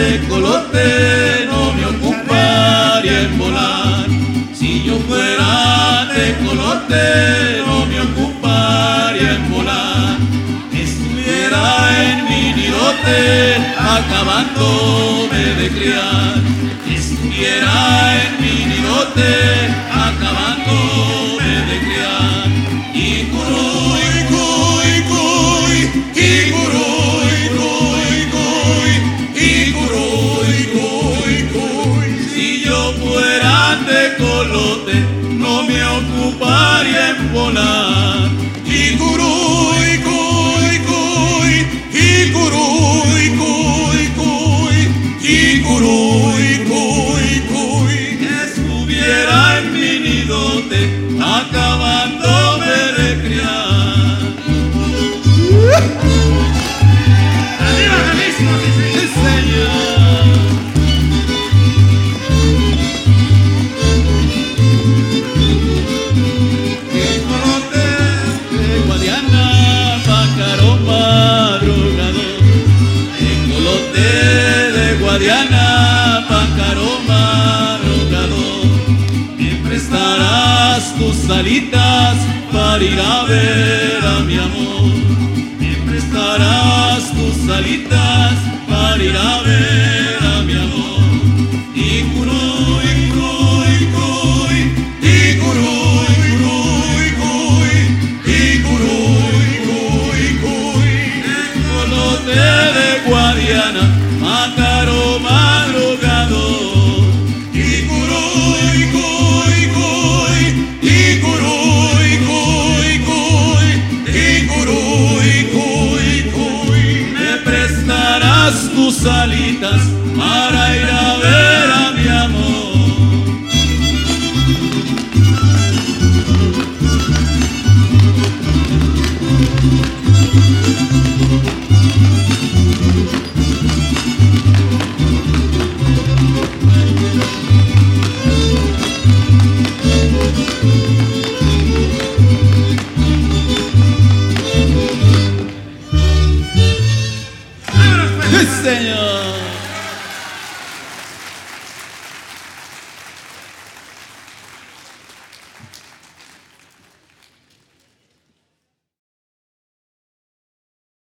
tecolote no me ocuparía en volar. Si yo fuera tecolote no me ocuparía en volar. Estuviera en mi nidote acabándome de criar. Estuviera en mi nidote acabándome de criar. Y curuy, cuy, cuy, y curuy, cuy, cuy, y curuy, cuy, cuy. Si yo fuera tecolote no me ocuparía en volar. Y curuy, cuy, cuy, y curuy, cuy, cuy, y curuy, cuy, cuy. Estuviera en mi nidote acabándome de criar. ¡Arriba, Jalisco! ¡Sí, señor! Tecolote de Guadiana, pájaro madrugador. Tecolote de Guadiana, pájaro madrugador. Me prestarás tus alitas para ir a ver a mi amor. Me prestarás tus alitas para ir a ver a mi amor. Y curuy, curuy, cuy, y curuy, curuy, cuy, y curuy, cuy, cuy. Tecolote de Guadiana, pájaro madrugador. Y curuy, cuy, cuy, y curuy, cuy, cuy, y curuy, cuy, cuy. Me prestarás tus alitas para ir a ver